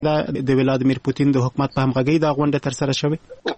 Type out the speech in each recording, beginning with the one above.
دا د ولادیمیر پوتین د حکومت په همغږۍ دا غونډه ترسره شوې؟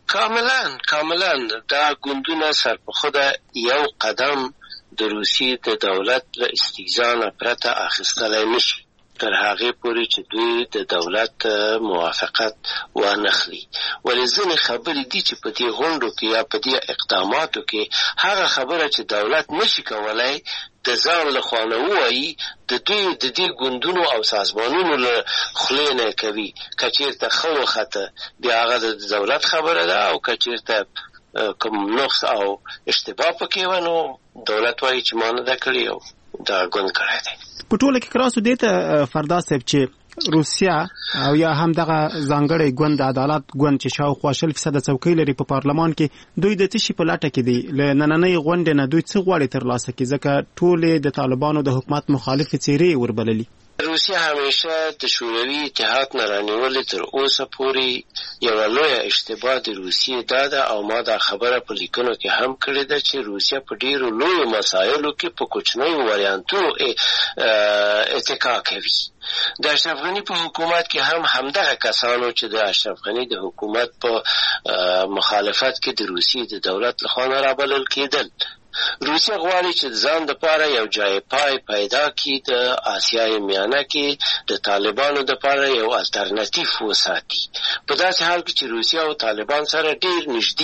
کاملا دا ګوندونه سر په خوده یو قدم د روسیې د دولت له استهزاء نه پرته اخیستلی نشي تر هغې پورې چې دوی د دولت موافقت وانخلي. ولې ځینې خبرې دي چې په دې غونډو کې یا په دې اقداماتو کې هغه خبره چې دولت نشي کولای د ځان له خوا نه ووایي د دوی د دې ګوندونو او سازمانونو له خولې نه کوي. که چېرته ښه وخته بیا هغه د دولت خبره ده او که چېرته کوم نقص او اشتباه پکې وه نو دولت وایي چې ما نه ده کړې او دا ګوند کړی دی. په ټوله کې کراسو دې ته فردا صاحب چې روسیا او یا هم دغه ځانګړی ګوند عدالت ګوند چې شاوخوا 80% څوکۍ لري په پارلمان کې دوی د څه شي په لټه کې دي؟ له نننۍ غونډې نه دوی څه غواړي ترلاسه کړي ځکه ټولې د طالبانو د حکومت مخالفې څېرې وربللي؟ روسیه همیشه د شوروي اتحاد نه رانیولې تر اوسه پورې یوه لویه اشتباه د روسیې دا ده او ما دا خبره په لیکنو کې هم کړې ده چې روسیه په ډیرو لویو مسایلو کې په کوچنیو وریانتونو اتکا کوي. د اشرف غني په حکومت کې هم همدغه کسانو چې د اشرف غني د حکومت په مخالفت کې د روسیې د دولت لخوا نه رابلل کېدل. روسیه غواړي چې ځان دپاره یو جای پای پیدا کړي د آسیای میانه کې د طالبانو دپاره یو الټرناتیف وساتي. په داسې حال کې چې روسیه او طالبان سره ډېر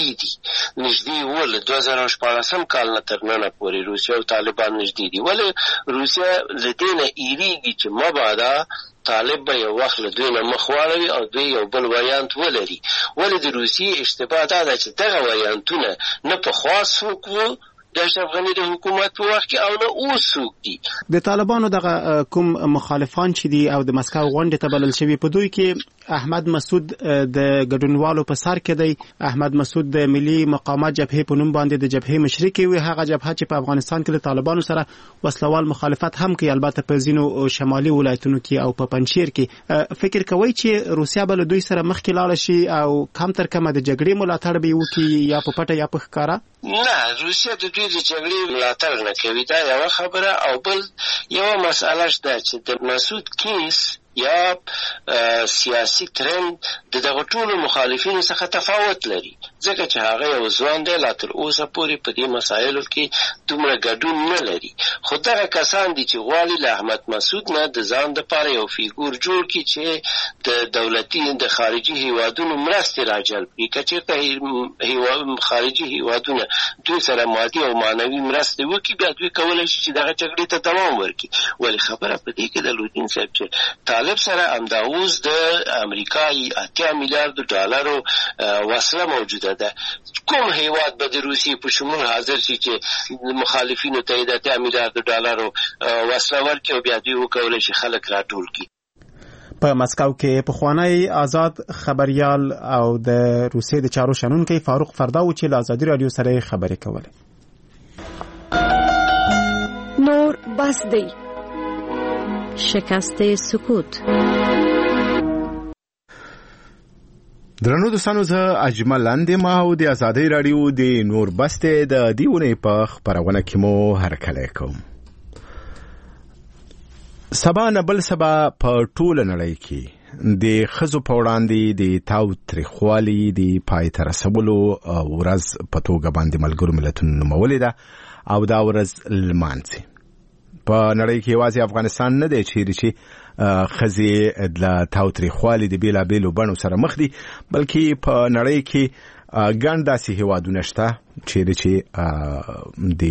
نږدې وو له 2014 کال نه تر ننه پورې روسیه او طالبان نږدې دي. ولې روسیه له دې نه ایریږي چې مبادا طالب به یو وخت له دوی نه مخ واړوي او دوی یو بل وریانت ولري. ولې د روسیې اشتباه دا ده چې دغه وریانتونه نه پخوا څوک وو د اشرف غني د حکومت په وخت کې او نه اوس څوک دي. د طالبانو دغه کوم مخالفان چې دي او د مسکو غونډې ته بلل شوي په دوی کې احمد مسعود د ګډونوالو په سر کې دی. احمد مسعود د ملي مقاومت جبهې په نوم باندې د جبهې مشري کوي، هغه جبهه چې په افغانستان کې له طالبانو سره وسلوال مخالفت هم کوي، البته په ځینو شمالي ولایتونو کې او په پنجشیر کې. فکر کوي چې روسیا به له دوی سره مخکې لاړه شي او کم تر کمه د جګړې ملاتړ به وکړي یا په پټه یا په ښکاره؟ نه، روسیه د دوی د جګړې ملاتړ نه کوي، دا یوه خبره. او بل یوه مسئله شته چې د مسعود کیس یا سیاسي ترند د دغه ټولو مخالفینو څخه تفاوت لري، ځکه چې هغه یو ځوان دی، لا تر اوسه پورې په دې مسایلو کې دومره ګډون نه لري. خو دغه کسان دي چې غواړي له احمد مسعود نه د ځان دپاره یو فیګور جوړ کړي چې د دولتي د خارجي هیوادونو مرستې راجلب کړي. که چېرته خارجي هیوادونه دوی سره مادي او معنوي مرستې وکړي، بیا دوی کولی شي چې دغه جګړې ته دوام ورکړي. ولې خبره په دې کې د لودین صاحب چې طالب سره همدا اوس د امریکا 80 میلیارد ډالرو وسله موجوده ده. کوم هیواد به د روسیې په شمول حاضر شي چې مخالفینو ته د 80 میلیارد ډالرو وسله ورکړي او بیا دوی وکولی شي خلک راټول کړي؟ په مسکو کې پخوانی آزاد خبريال او د روسیې د چارو شنونکي فاروق فرداو چې له آزادي رادیو سره خبرې کولې. نور بس دی شکست سکوت. درنو دوستانو، زه اجمل اندیما او د آزادی رادیو د نور بسته د دیونه په خبرونه کې مو هرکلی کوم. سبا نه بل سبا په ټوله نړۍ کې د ښځو په وړاندې د تاوتریخوالي د پای ته رسولو ورځ په توګه باندې ملګرو ملتونو نومولې ده او دا ورځ لمانځي. په نړۍ کې یوازې افغانستان نه دی چیرې چې ښځې د تاوتریخوالي د بېلابېلو بڼو سره مخ دي، بلکې په نړۍ کې ګڼ داسې هېوادونه شته چیرې چې د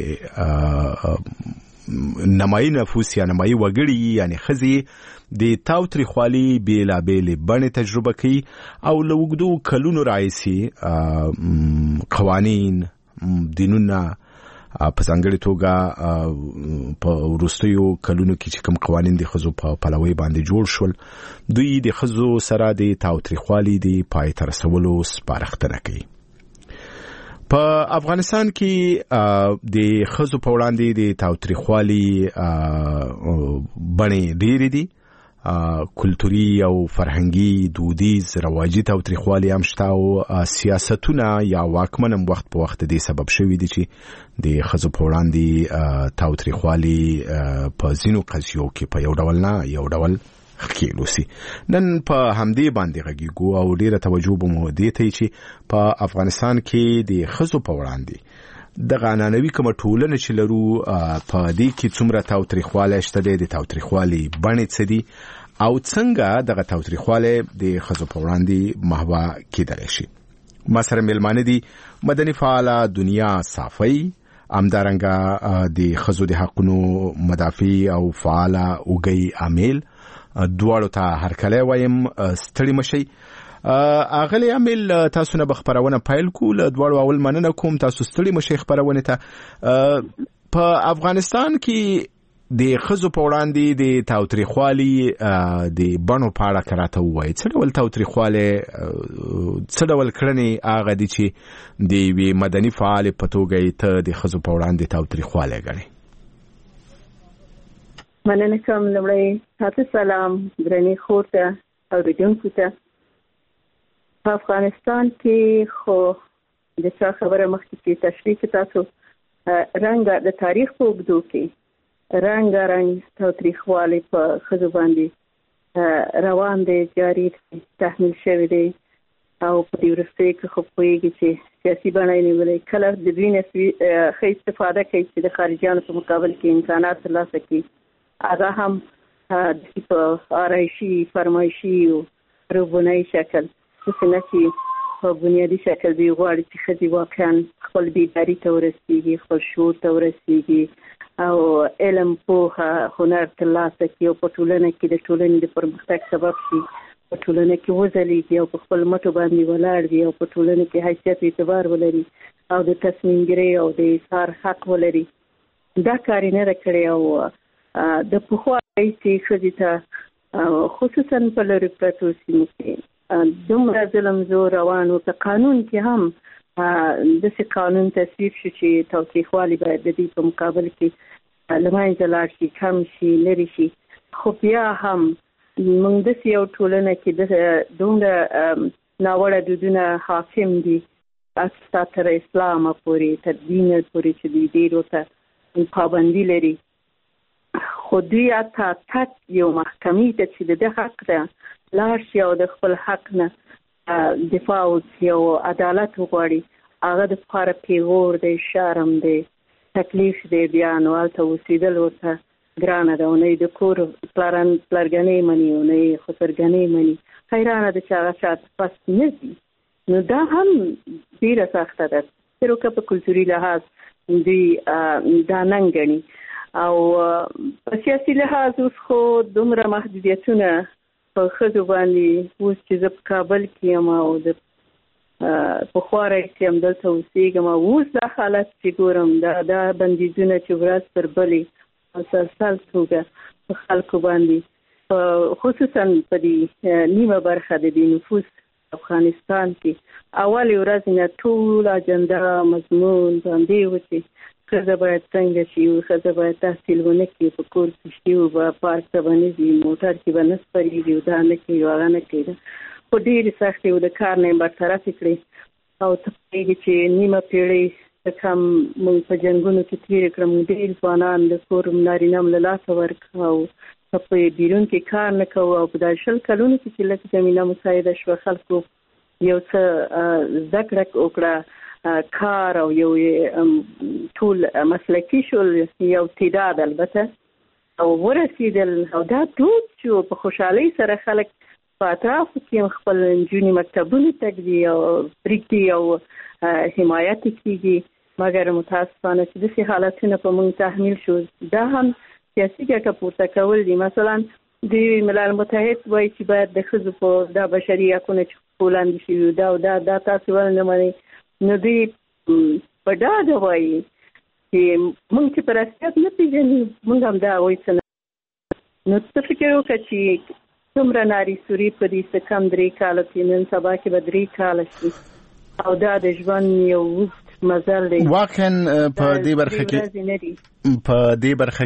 نمایي نفوس یا نمایي وګړي یعنې ښځې د تاوتریخوالي بېلابېلې بڼې تجربه کوي او له اوږدو کلونو راهیسې قوانین، دینونه، په ځانګړې توګه په وروستیو کلونو کې چې کوم قوانین د ښځو په پلوۍ باندې جوړ شول، دوی د ښځو سره د تاوتریخوالي د پای ته رسولو سپارښتنه کوي. په افغانستان کې د ښځو په وړاندې د تاوتریخوالي بڼې ډېرې دي. کلتوري او فرهنګي، دودیز، رواجي تاوتریخوالي هم شته او سیاستونه یا واکمن هم وخت په وخت دې سبب شوي دي چې د ښځو په وړاندې تاوتریخوالي په ځینو قضیو کې په یو ډول نه یو ډول خکېلو سي. نن په همدې باندې غږیږو او ډیره توجه به مو دې ته چې په افغانستان کې د ښځو په وړاندې د غانانوي کوم ټولنه چې لرو په دې کې څومره تاوتریخوالی شته دی، د تاوتریخوالي بڼې څه دي او څنګه دغه تاوتریخوالی د ښځو په وړاندې محوه کېدلی شي. ما سره میلمانه دي مدني فعاله دنیا صافی، همدارنګه د ښځو د حقونو مدافع او فعاله اوږی امیل. دواړو ته هرکلی وایم، ستړي مشئ. اغلی امیل، تاسو نه به خپرونه پیل کو. له دواړو اول مننه کوم، تاسو ستړي مشئ خپرونې ته. په افغانستان کې د ښځو په وړاندې د تاوتریخوالي د بڼو په اړه که راته ووایي، څه ډول تاوتریخوالی، څه ډول کړنې هغه دي چې د یوې مدني فعالې په توګه یې ته د ښځو په وړاندې تاوتریخوالی ګڼې؟ مننه کوم. لومړی تاسو سلام درنې خور ته اورېدونکو ته. په افغانستان کې خو د چا خبره مخکې چې تشریح تاسو رنګ د تاریخ په اوږدو کې رنګ تاوتریخوالی په ښځو باندې روان دی، جاري دی، تحمیل شوی دی او په دې وروستیو کې خو پوهېږي چې سیاسي بڼه یې نیولې. کله د دوی نه ښه استفاده کوي چې د خارجیانو په مقابل کې امکانات ترلاسه کړي، هغه هم په آرایشي، فرمایشي او روبنایي شکل، داسې نه چې په بنیادي شکل دوی غواړي چې ښځې واقعا خپل بیداري ته ورسېږي، خپل شعور ته ورسېږي او علم، پوهه، هنر ترلاسه کړي او په ټولنه کې د ټولنې د پرمختګ سبب شي، په ټولنه کې وځلیږي او په خپل مټو باندې ولاړ وي او په ټولنه کې حیثیت اعتبار ولري او د تصمیم ګیرۍ او د اظهار حق ولري. دا کار یې نه ده کړی او د پخوا چې ښځې ته خصوصا په لرې پرتو سیمو کې دومره ظلم زور روان و، په قانون کې هم داسې قانون تصویب شو چې تاوتریخوالی باید د دې په مقابل کې له منځه لاړ شي، کم شي، لرې شي. خو بیا هم موږ داسې یو ټولنه کې دومره ناوړه دودونه حاکم دي حتی تر اسلامه پورې، تر دینه پورې چې دوی ډېرو ته پابندي لري. خو دوی حتی تک یو محکمې ته چې د ده حق ده لاړ شي او د خپل حق نه دفاع وکړي او عدالت وغواړي، هغه د پاره پیغور دی، شرم دی، تکلیف دی. بیا نو هلته اوسېدل ورته ګرانه ده، نه د کور پلرګنۍ مني او نه یې خسرګنۍ مني. حیرانه ده چې هغه شاته پس نه ځي. نو دا هم ډېره سخته ده. تر که په کلتوري لحاظ دوی دا ننګ ګڼي او په سیاسي لحاظ اوس خو دومره محدودیتونه په ښځو باندې اوس چې زه په کابل کې یم او د پخوا راهیسې همدلته اوسېږم او اوس دا حالت چې ګورم دا بندیزونه چې ورځ تر بلې مسلسل توګه په خلکو باندې خصوصا په دې نیمه برخه د دې نفوس افغانستان کې اولې ورځې نه ټول اجنډا مضمون باندې و چې ښځه باید څنګه شي، ښځه باید تحصیل ونه کړي، په کور کې شي او به پارک ته به نه ځي، موټر کې به نه سپرېږي او دا نه کوي او هغه نه کوي. خو ډېرې سختې او د کار نه یې برطرفې کړې او ته پوهېږي چې نیمه پېړۍ کم موږ په جنګونو کې تېرې کړه. موږ ډېر ځوانان د کور نارینه م له لاسه ورکړه او په بیرون کې کار نه کوو او په دا 20 کلونو کې چې لږ زمینه مساعده شوه، خلکو یو څه زده کړه وکړه، کار او یو ټول مسلکي شول، یو تعداد البته او ورسېدل او دا دود شو. په خوشحالۍ سره خلک په اطرافو کې خپل نجونې مکتبونو ته ځي او پرېږدي او حمایت کېږي. مګر متاسفانه چې داسې حالتونه په موږ تحمیل شو. دا هم سیاسي ګټه پورته کول دي. مثلا د ملل متحد وایي چې باید د ښځو په دا بشري حقونه چې وړاندې شوي دا او دا تاسو ولې نه منئ؟ نو دوی په ډاډه وایي چې موږ چې په رسمیت نه پېژني موږ هم دا وایي څه نه. نو ته فکر وکړه چې څومره ناري سوري په دې څه کم 3 کاله کې، نن سبا کې به 3 کاله شي او دا د ژوند یو اوږد مزل دی. واقعا په دې برخه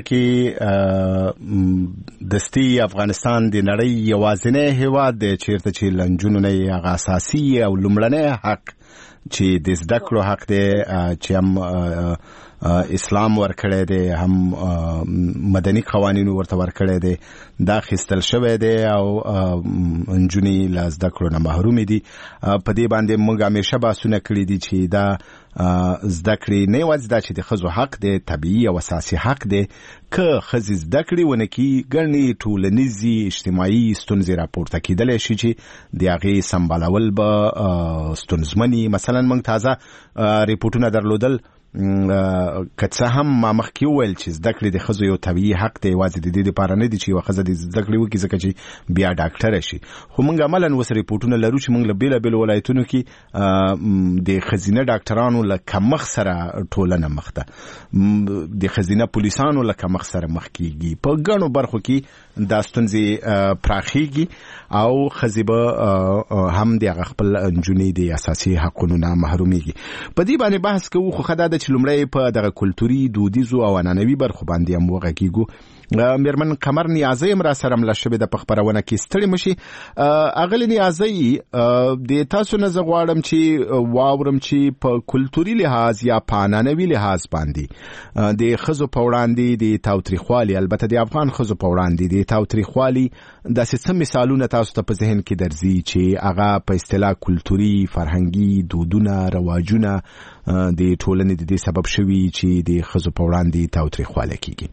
کې دستي افغانستان د نړۍ یوازینی هیواد دی چیرته چې لنجونو نه هغه اساسي او لومړنی حق چې د زده کړو حق دی چې هم اسلام ورکړی دی، هم مدني قوانینو ورته ورکړی دی، دا خستل شوی دی او نجونې له زده کړو نه محروم دي. په دې باندې موږ همیشه بحثونه کړي دي چې دا زده کړې نه یوازې دا چې د ښځو حق دی، طبیعي او اساسي حق دی، که ښځې زده کړې ونه کړي ګڼې ټولنیزې اجتماعي ستونزې راپورته کېدلی شي چې د هغې سمبالول به ستونزمنې. مثلا موږ تازه ریپورټونه درلودل، که څه هم ما مخکې وویل چې زده کړې د ښځو یو طبیعي حق دی، یوازې د دې دپاره نه دي چې یوه ښځه د زده کړې وکړي ځکه چې بیا ډاکټره شي، خو موږ عملا اوس ریپورټونه لرو چې موږ له بېلابېلو ولایتونو کې د ښځینه ډاکټرانو له کمښت سره ټولنه مخ ده، د ښځینه پولیسانو له کمښت سره مخ کېږي، په ګڼو برخو کې دا ستونزې پراخېږي او ښځې به هم د هغه خپل نجونې د اساسي حقونو نه محرومېږي. په دې باندې بحث کوو، خو ښه دا ده چې لومړی په دغه کلتوري، دودیزو او عنعنوي برخو باندې هم وغږېږو. میرمن قمر نیازۍ هم را سره مله شوې ده په خپرونه کې. ستړې مشي اغلې نیازۍ، د تاسو نه زه غواړم چې واورم چې په کلتوري لحاظ یا په عنعنوي لحاظ باندې د ښځو په وړاندې د تاوتریخوالي، البته د افغان ښځو په وړاندې د تاوتریخوالي داسې څه مثالونه تاسو ته په ذهن کې درځي چې هغه په اصطلاح کلتوري، فرهنګي دودونه، رواجونه د ټولنې د دې سبب شوي چې د ښځو په وړاندې تاوتریخوالی کېږي؟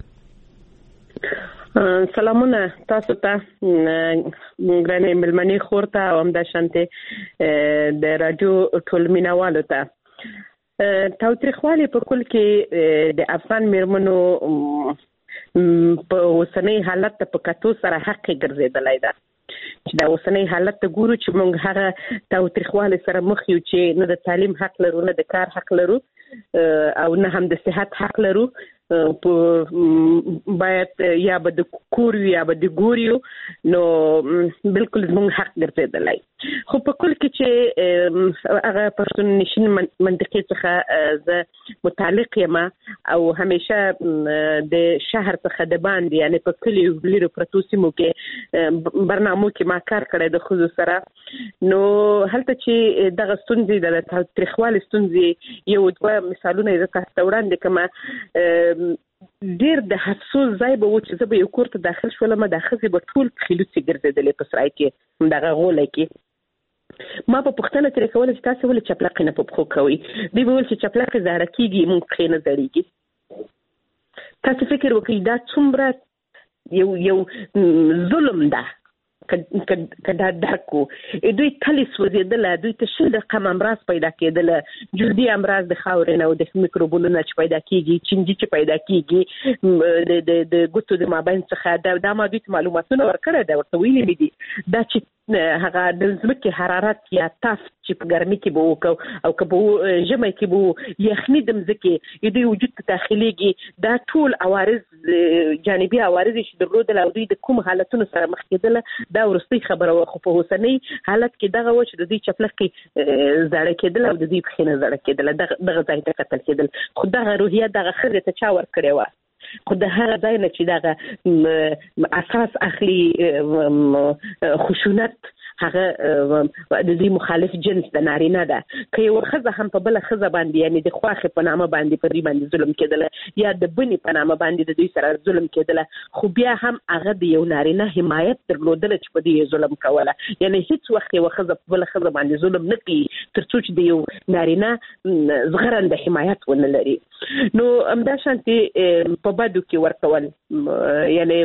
سلامونه تاسو ته، ګرانې مېلمنې خور ته او همداشانتې د راډیو ټول مینوالو ته. تاوتریخوالی په کل کې د افغان مېرمنو په اوسنۍ حالت ته په کتو سره حق ګرځېدلی ده. چې دا اوسنۍ حالت ته ګورو چې موږ هغه تاوتریخوالي سره مخ یو چې نه د تعلیم حق لرو، نه د کار حق لرو او نه هم د صحت حق لرو. باید یا به د کور یا به د ګور یو، نو بالکل زموږ حق ګرځېدلی. خو په کل کې چې هغه پښتون نشین منطقې څخه زه متعلق یم او همیشه د شهر څخه د باندې یعنې په کلیو لیرو پرتو سیمو کې برنامو کې ما کار کړی د ښځو سره، نو هلته چې دغه ستونزې د تاوتریخوالي ستونزې یو دوه مثالونه یې زه تاسو ته وړاندې کړم. ډېر د افسوس ځای به و چې زه به یو کور ته داخل شولم، دا ښځې به ټول خلوڅې ګرځېدلې په سرای کې، دغه غولی کې. ما په پوښتنه ترې کوله چې تاسې ولې چپلقې نه په پښو کوئ؟ دوی به ویل چې چپلقې زاړه کېږي، مونږ پښې نه زړېږي. تاسې فکر وکړئ دا څومره یو ظلم ده که دا درک و. دوی تلې سوځېدله، دوی ته شل رقم امراض پیدا کېدله، جلدي امراض د خاورې نه او د میکروبونو نه چې پیدا کېږي، چینجي چې پیدا کېږي د ګوتو د مابین څخه. دا ما دوی ته معلوماتونه ورکړی ده، ورته ویلي مې دي دا چې هغه د ځمکې حرارت یا تاف چې په ګرمۍ کې به وکړو او که به ژمی کې به یخني د ځمکې دوی وجود ته داخلېږي، دا ټول عوارض جانبي عوارض چې درلودل او دوی د کوم حالتونو سره مخ کېدله دا وروستۍ خبره وه. خو په اوسنۍ حالت کې دغه وه چې د دوی چپلقې زاړه کېدل او د دوی پښې نه زاړه کېدله، دغه ځای ته کتل کېدل. خو دغه روحیه دغه ښځې ته چا ورکړې وه؟ خو د هغه ځای نه چې دغه اساس اخلي خشونت، هغه د دې مخالف جنس د نارینه ده. که یو ښځه هم په بله ښځه باندې یعنې د خواښې په نامه باندې په دوی باندې ظلم کېدله یا د بنې په نامه باندې د دوی سره ظلم کېدله، خو بیا هم هغه د یو نارینه حمایت درلودله چې په دوی یې ظلم کوله. یعنې هیڅ وخت یوه ښځه په بله ښځه باندې ظلم نه کوي تر څو چې د یو نارینه زغرنده حمایت ونه لري. نو همداشانتې په بدو کې ورکول، یعنې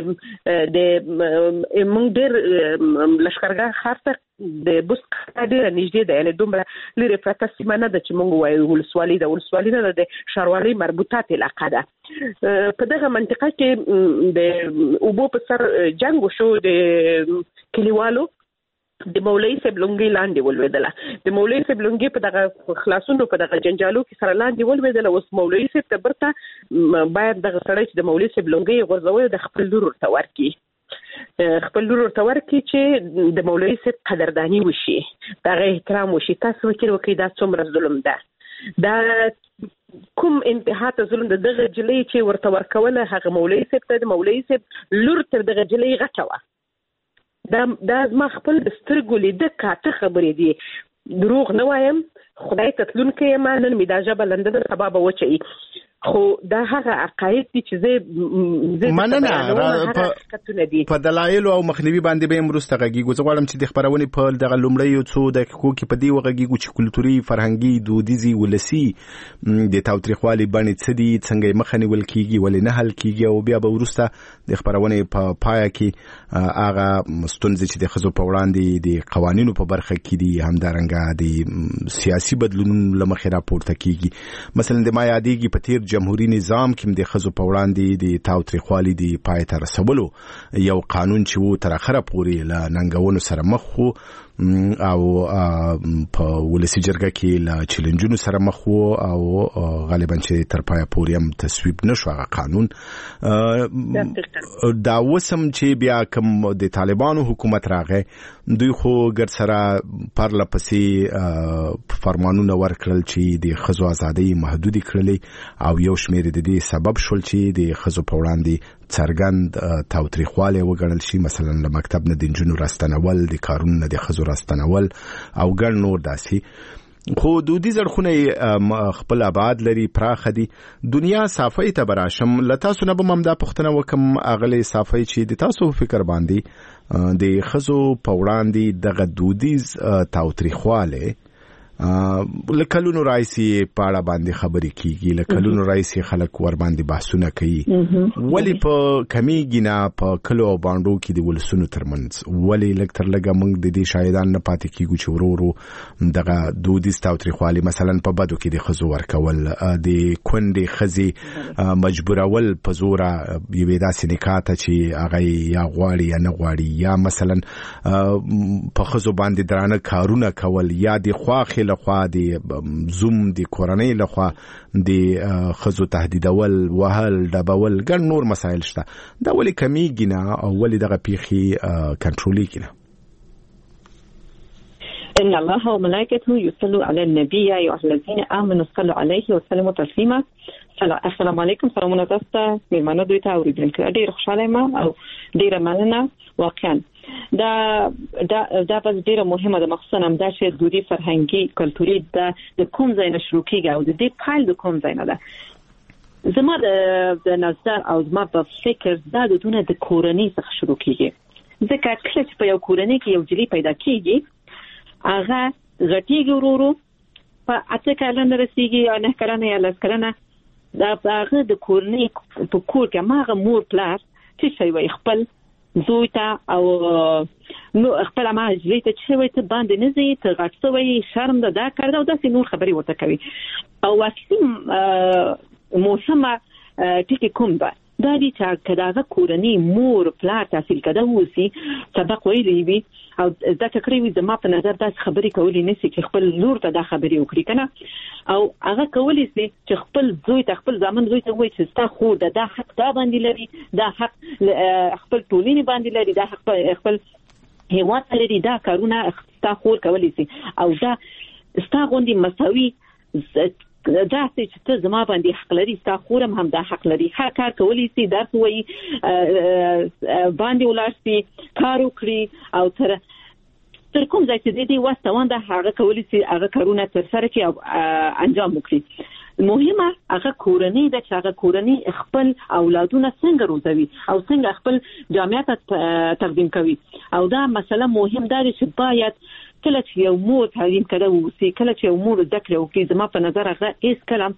موږ ډېر لښکرګاه ښار ته د بست ډېره نږدې ده، یعنې دومره لرې پرته سیمه نه ده چې موږ ووایو ولسوالي ده، ولسوالي نه ده، د ښاروالۍ مربوطات علاقه ده. په دغه منطقه کې د اوبو په سر جنګ وشو، د کلیوالو د مولوي صاحب لونګۍ لاندې ولوېدله. د مولوي صاحب لونګۍ په دغه خلاصونو په دغه جنجالو کې سره لاندې ولوېدله. اوس مولوي صاحب ته برته باید دغه سړی چې د مولوي صاحب لونګۍ غورځوي د خپل لور ورته ورکړي، خپل لور ورته ورکړي چې د مولوي صاحب قدرداني وشي، دغه احترام وشي. تاسو فکر وکړئ دا څومره ظلم ده، دا کوم انتها ته ظلم ده. دغه جلۍ چې ورته ورکوله هغه مولوي صاحب ته، د مولوي صاحب لور تر دغه جلۍ غټه وه. دا زما خپل د سترګو لیده کاته خبرې دي، دروغ نه وایم، خدای ته تلونکی یم، نن مې دا ژبه لنده ده، سبا به وچوي. خو دا هغه عقاید دي چې زه مننه په دلایل او مخنیوي باندې به مرسته غږیږو. زه غواړم چې د خبرونې په دغه لومړی څو دقیقو کې په دې وغږیږو چې کلتوري فرهنګي دودیزي ولسی د تاوتریخوالي باندې څه دي، څنګه مخه نیول کیږي، ولې نه حل کیږي، او بیا به ورسته د خبرونې په پای کې هغه ستونزې چې د ښځو په وړاندې د قوانینو په برخه کې دي همدارنګه د سیاسي بدلونونو لمخې راپورته کیږي. مثلا د ما یادېږي په تیر جمهوریت نظام کې د ښځو په وړاندې د تاوتریخوالي د پای ته رسولو یو قانون چې و تر اخره پورې له ننګونو سره مخ وو او په ولسی جرګه کې له چیلنجونو سره مخ وو او غالبا چې تر پای پورې هم تصویب نشو هغه قانون. دا وسم چې بیا کوم د طالبانو حکومت راغی دوی خو ګر سره پرله پسې فرمانونه ورکړل چې د ښځو ازادۍ محدودي کړلې او یو شمېر د دې سبب شول چې د ښځو په وړاندې څرګند تاوتریخوالی وګڼل شي، مثلا له مکتب نه د نجونو راستنول، د کارونو نه د ښځو راستنول او ګڼ نور داسې. خو دودیز اړخونه خپل آباد لري، پراخه دي. دنیا صافۍ ته براشم له تاسو نه به هم دا پوښتنه وکم اغلی صافۍ چې د تاسو فکر باندې د ښځو په وړاندې دغه دودیز تاوتریخوالی لکلونو راځي په اړه باندې خبرې کیږي، لکلونو راځي خلک ور باندې بحثونه کوي، ولی په کمیږي نه په کلو او باندو کې د ولسونو ترمنځ ولی لکتر لګه موږ د دې شاهدان نه پاتې کیږو چې ورورو دغه دودیز تاوتریخوالی مثلا په بدو کې د ښځو ورکول، د کونډې ښځې مجبورول په زوره یوې داسې نکاح ته چې هغه یا غواړي یا نه غواړي، یا مثلا په ښځو باندې درانه کارونه کول، یا د خواخې لخوا د زوم د کورنۍ لخوا د ښځو تهدیدول، وهل، ډبول، ګڼ نور مسایل شته. دا ولې کمیږي نه او ولې دغه پیښې کنټرولېږي نه؟ إن الله وملائكته يصلوا على النبي يا أيها الذين آمنوا صلوا عليه وسلموا تسليما. السلام علیکم. سلامونه تاسو ته میلمانه دوی ته اوریدونکو. ډېر خوشاله یم او ډېر مننه. واقعا دا په ډېر مهمه ده، مخصوصا هم دا چې دودي فرهنګي کلتوري د کوم ځای نه شروع کیږي او د دې پایل د کوم ځای نه ده. زما د نظر او زما په فکر دا د دونه د کورنۍ څخه شروع کیږي، ځکه کله چې په یو کورنۍ کې یو جلی پیدا کیږي هغه غټیږي ورورو په 8 کلنه رسیږي یا 9 کلنه یا 10 کلنه. دا هغه د کورنۍ په کور کې ماغه مور پلار چې شي وي خپل زوی ته او نو خپل ماجلې ته چې وي ته باندې نه زی ته غټوي شرم ده دا کار دا داسې نور خبري ورته کوي. او واقعي موسمه ټکی کوم ده دا دي چې کداغه کورنۍ مور پلار تحصیل کده وسی سبق ویلی وي او دا تقریبا زما په نظر دا خبري کولې نسی چې خپل لور ته دا خبري وکړي کنه، او هغه کولې سي چې خپل زوی ته خپل ځامن زوی ته وایي چې ستا خور دا حق دا باندې لري، دا حق خپل ټولنې باندې لري، دا حق خپل هیواد لري، دا کارونه ستا خور کولې سي او دا ستا غوندي مساوي دا چې ته زما باندې حق لري، ستا خورم هم دا حق لري، هر کار کولی سي، درس وایي، باندې ولاړ سي، کار وکړي او تر کوم ځای چې دې وستوان دا هغه کولی سي هغه کارونه تر سره کړي او انجام وکړي. مهمه هغه کورنۍ ده چې هغه کورنۍ خپل اولادونه څنګه روزوي او څنګه خپل جامعات تقدیم کوي. او دا مسله مهم ده چې باید کله چې یو مور تعلیم کړه وسی، کله چې یو مور ذکر وکړي، زما په نظر هغه هیڅ کلام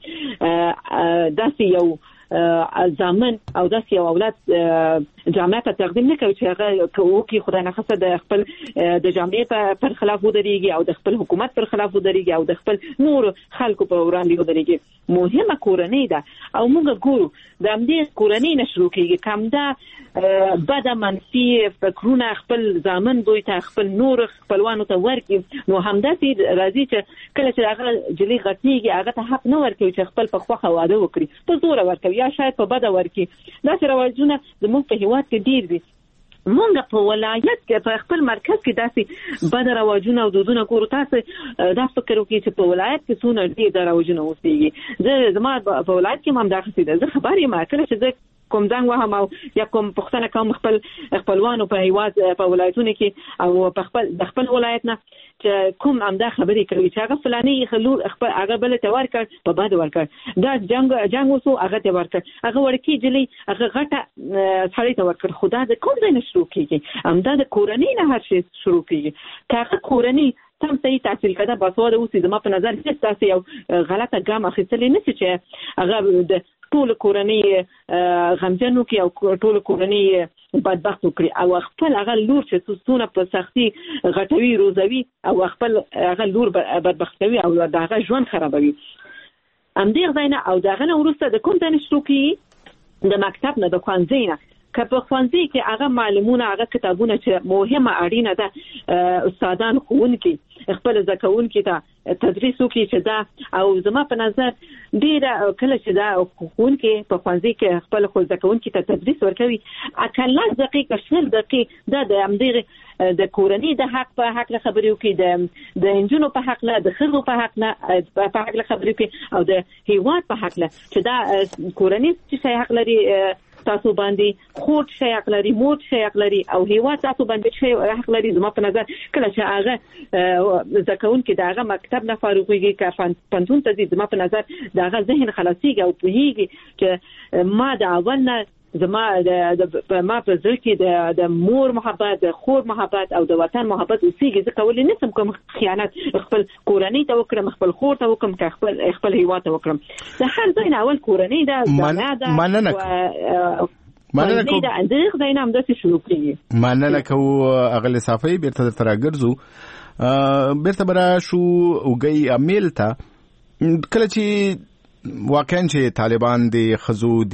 داسې یو ځامن او داسې یو اولاد جامعات تقدیم نه کوي چې هغه کوي خدای نه خاصه د خپل د جامعات پر خلاف ودرېږي او د خپل حکومت پر خلاف ودرېږي او د خپل نور خلکو په وړاندې ودرېږي. مهمه کورنۍ ده او موږ ګورو د همدې کورنۍ نه شروع کېږي کوم دا بد منفي فکرونه خپل ځامن دوی ته خپل نور خپلوانو ته ورکړي، نو همداسې راځي چې کله چې هغه جلی غټېږي هغه ته حق نه ورکوي چې خپل په خوښه واده وکړي، په زور ورکوي یا شاید په بده ورکړي. داسې رواجونه زموږ په هیواد کې ډېر دي. مونږ په ولایت کې په خپل مرکز کې داسې بد رواجونه او دودونه ګورو. تاسو دا فکر وکړئ چې په ولایت کې څونه ډېر رواجونه اوسېږي. زما په ولایت کې هم دا څه ده، زه خبر یم کله چې زه کوم ځنګ وهم او یا کوم پښتنه کوم خپلوانو په هیواد په ولایتونو کې او په خپل ولایت نه چې کوم امدا خبرې کوي چې هغه فلاني خلور هغه بل ته ورکړ په باد ورکړ دا جنگ وسو هغه ته ورکړ هغه ورکی جلی هغه غټه سړی ته ورکړ خدا د کوم ځای نه شروع کیږي امدا د کورنۍ نه هر شي شروع کیږي کاغه کورنۍ تم صحیح تحصیل کړه باسواده اوسې زما په نظر هیڅ تاسو یو غلطه ګام اخیستلې نه چې هغه د ټول کورنۍ غمجنو کې او ټول کورنۍ بدبخت وکړي او خپل هغه لور چې څونه په سختي غټوي روزوي او خپل هغه لور بدبخت کوي او دغه ژوند خرابوي ام دې غوښنه او دغه نه ورسته د کوم ځای شروع کی د مکتب نه د ښوونځي نه که په ښوونځي کې هغه معلومونه هغه کتابونه چې مهمه اړینه ده استادان ښوونکي خپل زکونکي ته تدریس وکړي چې دا او زما په نظر ډیره کله چې دا ښوونکي په ښوونځي کې خپل زکونکي ته تدریس ورکوي اکله دقیقه شل دقیقه دا د امدغه د کورنۍ د حق په حق خبرې وکړي د انجونو په حق له د خزو په حق نه په حق خبرې وکړي او د هیواد په حق له چې دا کورنۍ چې حق لري تاسو باندې خود شي حق لري موت شي حق لري او هیواد تاسو باندې شي حق لري زما په نظر کله چې هغه زکون کې داغه مکتب نه فارغويږي که پنځون ته زما په نظر داغه ذهن خلاصيږي او پوهیږي چې ما د اول نه زما ما په ځل کې د مور محبت د خور محبت او د وطن محبت اوسېږي ځکه ولې نسم کوم خیانت خپل کورنۍ ته وکړم خپل خور ته وکړم که خپل هیواد ته وکړم د هر ځای نه اول کورنۍ ده مننه دا اندغه ځای نه هم د شروع کیږي مننه کو اغل صافي بیرته تر راګرځو بیرته برا شو وګي امیل ته کله چې واقعا چې طالبان د خزو د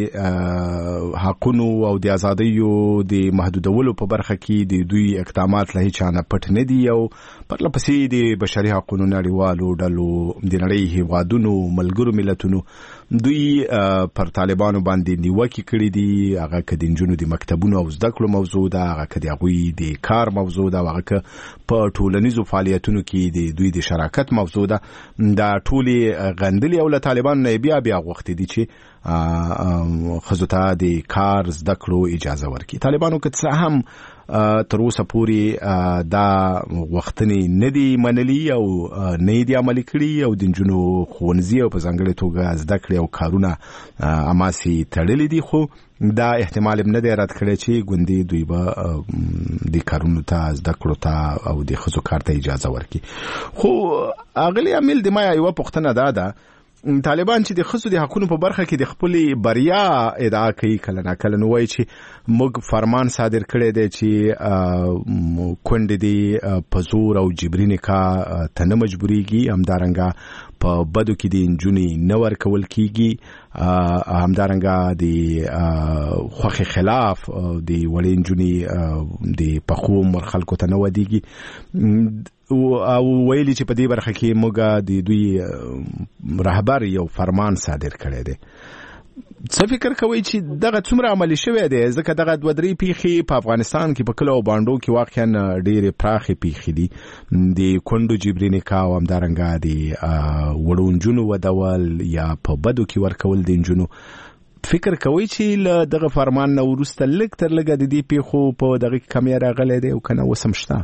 حقونو او د ازادیو د محدودولو په برخه کې د دوی اقدامات له هیڅ نه پټ نه دي او پرلپسې د بشري حقوقو نړیوالو ډلو د نړۍ هیوادونو ملګرو ملتونو دوی پر طالبانو باندې نیوکه کړې دي هغه کډ انجونو د مکتبونو او زده کړو موضوع ده هغه کډ غوي د کار موضوع ده هغه په ټولنیزو فعالیتونو کې د دوی د شراکت موضوع ده دا ټولي غندلي او طالبان نه بیا وخت دي چې خزوته د کار زده کړو اجازه ورکړي طالبانو که څه هم تر اوسه پورې دا وختنی ندی منلی او نه دی عملي کړي او د جنو خونځي او په ځنګړې توګه زده کړې او کارونه اماسي تړلې دي خو دا احتمال نه دی رات کړي چې ګوندې دوی به د کارونو ته زده کړو ته او د خزو کار ته اجازه ورکړي خو اغلی عامل د ما یو پښتنه ده طالبان چې د خصو د حقوقو په برخه کې د خپل بریا ادعا کوي کله نه کله نو وایي چې موږ فرمان صادر کړی دی چې کونډې دی په زور او جبري نکاح ته نه مجبورېږي همدارنګه په بدو کې د انجونې نه ورکول کیږي همدارنګه د خوخي خلاف د وړې انجونې د پخو مر خلکو ته نه ودیږي او ویلي چې په دې برخه کې موږ د دوی رهبر یو فرمان صادر کړی دی څه فکر کوي چې دغه څومره عملي شوی دی ځکه دغه دوه درې پیښې په افغانستان کې په کلو او باندو کې واقعا ډېرې پراخې پیښې دي د کونډو جبري نکاح او همدارنګه د وړو نجونو ودول یا په بدو کې ورکول د نجونو فکر کوي چې دغه فرمان نه وروسته لږ تر لږه د دې پیښو په دغه کمی راغلی دی او کنه وسم شته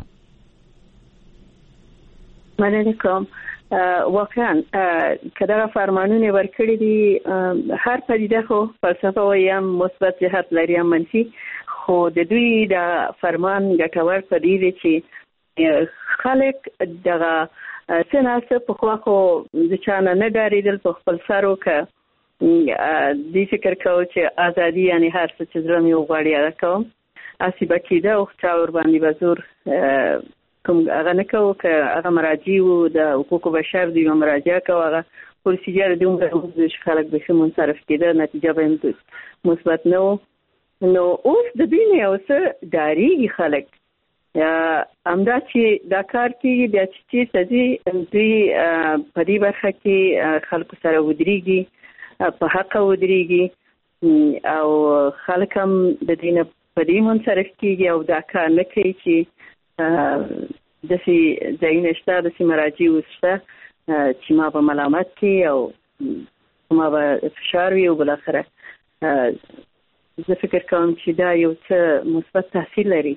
مننه کوم واقعا کله فرمانونه ورکړي دي هر پدیده خو فلسفه وایم مثبت جهت لري هم منفي خو د دوی د فرمان ګټور پدیده چې خلک دغه سناسه په خواخو د چانه نه ډاریدل په خپل سرو که دې فکر کوي چې ازادي یعنی هر څه چې زړه مې وغواړي هغه کوم اسی بکیده او چا ور باندې بزور کوم هغه نه کوو که هغه مراجع وو د حقوقو بشر دی مراجعه کوو هغه پروسیجر دی موږ چې خلک به څه منصرف کېده نتیجه به مثبت نه و نو اوس د دې نه اوس داریږي خلک همدا چې دا کار کېږي بیا چې سدي دوی په دې برخه کې خلکو سره ودرېږي په حق ودرېږي او خلک هم د دې نه په دې منصرف کېږي او دا کار نه کوي چې دسی ځایونه شته دسی مراجع وسته چې ما به ملامت کی او ما به فشار وي او بل اخره زه فکر کوم چې دا یو څه مثبت تاثیر لري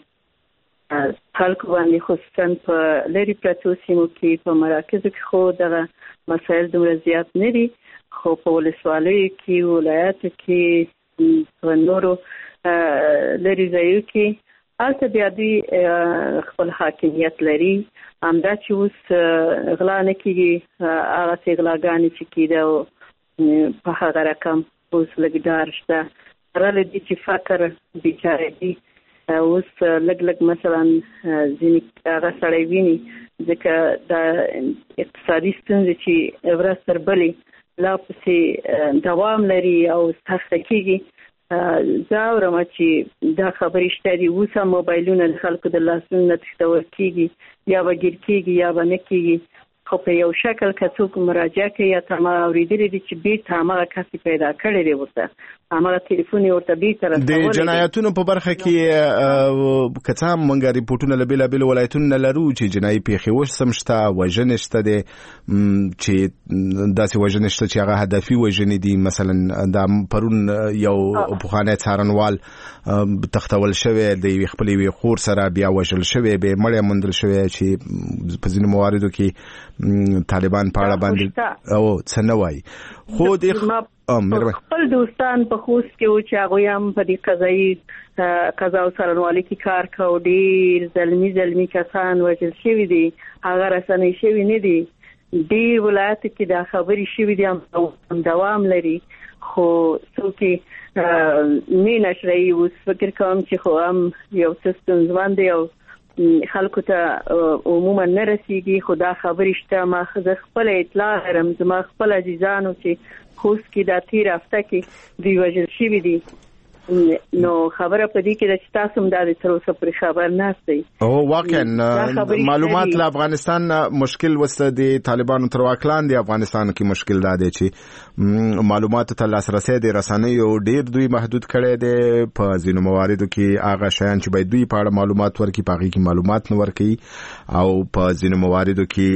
خلکو باندې، خصوصا په لري پرتو سیمو کې په مراکزو کې خو دغه مسایل دومره زیات نه دي، خو په ولسوالیو کې ولایاتو کې په نورو لري ځایو کې هلته بیا دوی خپل حاکمیت لري. همدا چې اوس غلا نه کېږي، هغه څه غلاګانې چې کېده په هغه رقم اوس لږ ډار شته. سره له دې چې فقر بیچاره دي، اوس لږ مثلا ځینې هغه سړی ویني، ځکه دا اقتصادي ستونزې چې ورځ تر بلې لا پسې دوام لري او سخته کېږي. زه اورم چې دا خبرې شته دي، اوس هم موبایلونه د خلکو د لاسونو نه تښتول کېږي، یا به ګیر کېږي یا به نه کېږي، خو په یو شکل که څوک مراجعه کوي یا ته ما اورېدلي دي چې بیرته همغه کس پیدا کړی دی، ورته همغه تلیفون یې ورته بیرته رسولی دی. د جنایتونو په برخه کې که څه هم موږ ریپورټونه له بېلابېلو ولایتونو نه لرو چې جنایي پیښې اوس هم شته، وژنې شته دی، چې داسې وژنې شته چې هغه هدفي وژنې دي. مثلا دا پرون یو پخوانی څارنوال تښتول شوی د یوې خپلې یوې خور سره بیا وژل شوی، بیا مړی موندل شوی، چې په ځینو مواردو کې طالبان په اړه باندې او څه نه وایي. خو د خپل دوستان په خوست کې و چې هغوی هم په دې قضا او څارنوالۍ کې کار کوي، ډېر زلمي کسان وژل شوي دي، هغه رسنۍ شوي نه دي. ډېر ولایاتو کې دا خبرې شوي دي، هم دوام لري، خو څوک نه نشري. اوس فکر کوم چې خو هم یو څه ستونزمن دی او خلکو ته عموما نه رسیږي، خو دا خبرې شته. ما خپل اطلاع لرم، زما خپل عزیزانو چې خوست کې دا تیر هفته کې دوی وژل شوي دي، نو خبره په دې کې ده چې تاسو هم دا د تر اوسه پرې خبر نه یاستئ. واقعا معلومات له افغانستان مشکل وسته، د طالبانو تر واک لاندې افغانستان کې مشکل دا دی چې معلوماتو ته لاسرسی د رسنیو ډېر دوی محدود کړی دی. په ځینو مواردو کې هغه شیان چې باید دوی په اړه معلومات ورکړي په هغې کې معلومات نه ورکوي، او په ځینو مواردو کې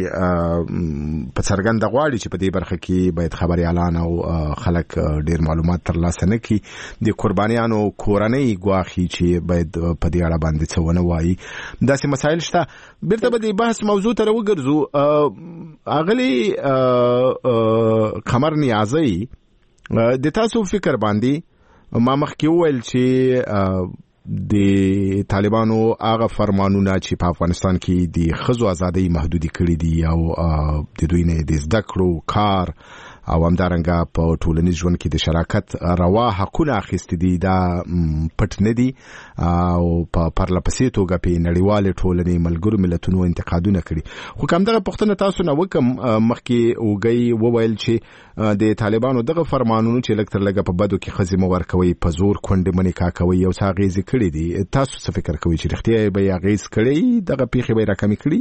په څرګنده غواړي چې په دې برخه کې باید خبري اعلان او خلک ډېر معلومات ترلاسه نه کړي. د قرباني نو کورنۍ ګواخي چې باید په دې اړه باندې څه ونه وایي. داسې مسایل شته. بیرته به د بحث موضوع ته راوګرځو. اغلی قمر نیازی، د تاسو فکر باندې ما مخکې وویل چې د طالبانو هغه فرمانونه چې په افغانستان کې د ښځو ازادۍ محدودې کړي دي او د دوی نه د زده کړو، کار او همدارنګه په ټولنیز ژوند کې د شراکت روا حقونه اخیستي دي، دا پټ نه دي او په پرلپسې توګه په نړیوالې ټولنې ملګرو ملتونو انتقادونه کړي. خو کوم دغه پوښتنه تاسو نه وکم مخکې وګي وویل چې د طالبانو دغه فرمانونو چې لږ تر لږه په بدو کې ښځې مه ورکوئ، په زور کونډې مه نکاح کوئ، یو څه اغېزې کړي دي. تاسو څه فکر کوئ چې رښتیا به یې اغېز کړی، دغه پیښې به یې راکمې کړي؟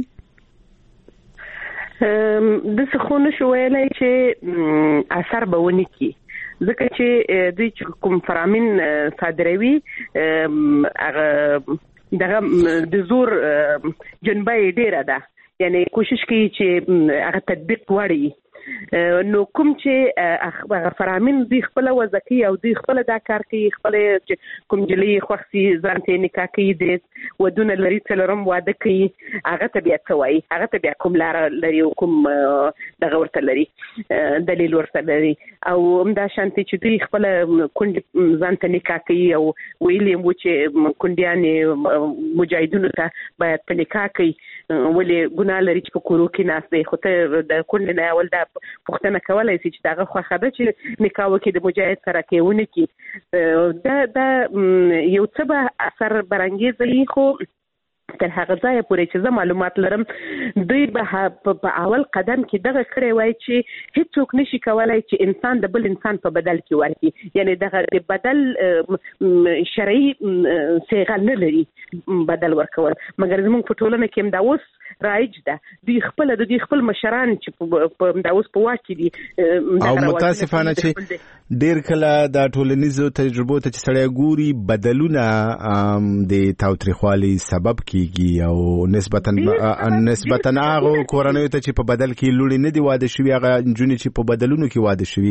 د څه خو نشو ویلی چې اثر به ونه کړي، ځکه چې دوی چې کوم فرامین صادروي هغه دغه د زور جنبه یې ډېره ده، یعنی کوشش کوي چې هغه تطبیق وړي. نو کوم چې هغه فرامین دوی خپل وضع کوي او دوی خپل دا کار کوي، خپل کوم جلې خوښسي ځان ته نکاح کوي، د ودونه لري، څلورم واده کوي، هغه ته بیا څه وایي، هغه ته بیا کوم لاره لري او کوم دغه ورته لري، دلیل ورته لري. او همدا شانتي چې دوی خپل کونډې ځان ته نکاح کوي او ویلي وو چې کونډیانې مجاهدینو ته باید په نکاح کوي، ولې ګناه لري چې په کورو کې ناست دی. خو ته د کونډې نه اول دا پوښتنه کولای شي چې دغه خوښه ده چې نکاح وکړي د مجاهد سره کې ونه کړي. دا یو څه به اثر برانګیز وي، خو تر هغه ځایه پورې چې زه معلومات لرم دوی به په اول قدم کې دغه کړی وای چې هیڅوک نشي کولای چې انسان د بل انسان په بدل کې ورکړي، یعنی دغه د بدل شرعي صیغه نه لري بدل ورکول، مګر زموږ په ټولنه کې هم دا اوس رایج ده. دوی خپل مشران چې دا اوس په واک کې دي او متاسفانه چې ډیر کله د ټولنیزو تجربو ته چې سړی ګوري بدلونه د تاوتریخوالي سبب کی کیږي او نسبتا هغه کورنۍ ته چې په بدل کې لوري نه دی واده شوی هغه جونې چې په بدلونو کې واده شوی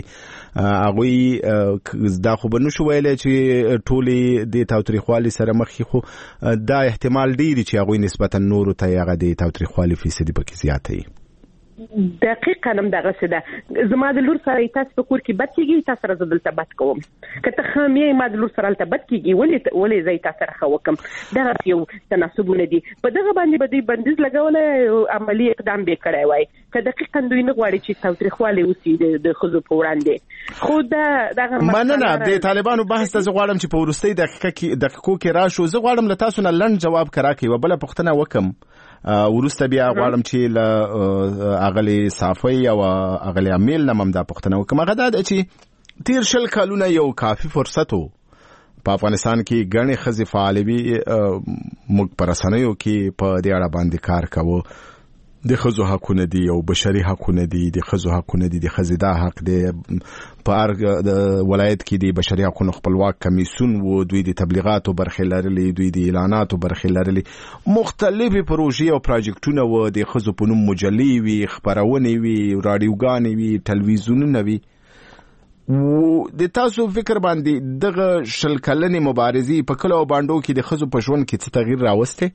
هغه دا خو بنو شو ویل چې ټولي د تاوتریخوالي سره مخ خو دا احتمال ډیر چې هغه نسبتا نور ته هغه د تاوتریخوالي فیصد پکې زیاتې دقیقاً هم دغه څه ده. زما د لور سره تاسو په کور کې بد کیږي تاسو سره زدل ته بد کوم کته خامې ما د لور سره ته بد کیږي ولې زې تاسو سره خو کوم دا یو تناسبونه دي په دغه باندې بدی بندیز لګول عملی اقدام به کړای وای که دقیقاً دوی نه غواړي چې تاوتریخوالي وسی د خزو په وړاندې خو دغه مننه د طالبانو بحث ته غواړم چې په ورستۍ دقیقو کې راشو زه غواړم له تاسو نه لنډ جواب کراکې وبله پښتنه وکم ورسته بیا غواړم چې له اغلی صافي او اغلی امیل نمم دا پښتنه وکم هغه دا چې تیر شل کالونه یو کافي فرصت وو په افغانستان کې غني خزي فعالوي موږ پر اسانیو کې په دې اړه باندې کار کوو د خزو حقونه دي او بشري حقونه دي د خزو حقونه دي د خزیدا حق دي په ولایت کې د بشري حقوقو خپلواک کمیسیون وو دوی د تبلیغاتو برخې لرلې دوی د اعلاناتو برخې لرلې مختلفي پروژې او پروژیکټونه وو د خزو په نوم مجلې وی خبرونه وی رادیوګانې وی ټلویزیونونه وی د تاسو فکر باندې دغه شل کلنې مبارزې په کلو باندې کې د خزو په ژوند کې څه تغییر راوسته